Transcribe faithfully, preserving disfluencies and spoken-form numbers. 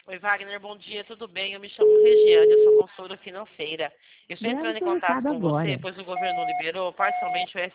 Oi, Wagner, bom dia, tudo bem? Eu me chamo Regiane, eu sou consultora financeira. Eu estou Deve entrando em ter um contato recado com você, agora. pois o governo liberou parcialmente o